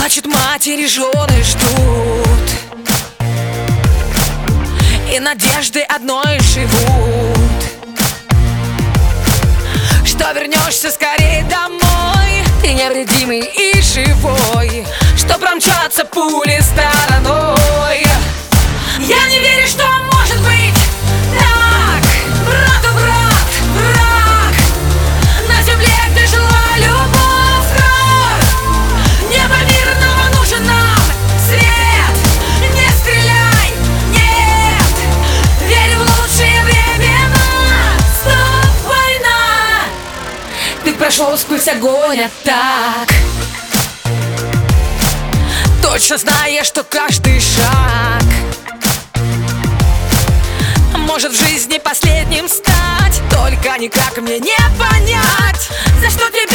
Плачут матери, жены ждут, и надежды одной живут, что вернешься скорее домой, ты невредимый и живой, что промчатся пули стороной. Я не верю, что может быть так. Брату брат, враг, на земле, где жила любовь, кровь. Небо мирного нужен нам свет. Не стреляй, нет, верю в лучшие времена. Стоп, война. Ты прошел сквозь огонь, а так, точно зная, что каждый шаг может в жизни последним стать. Только никак мне не понять, за что тебе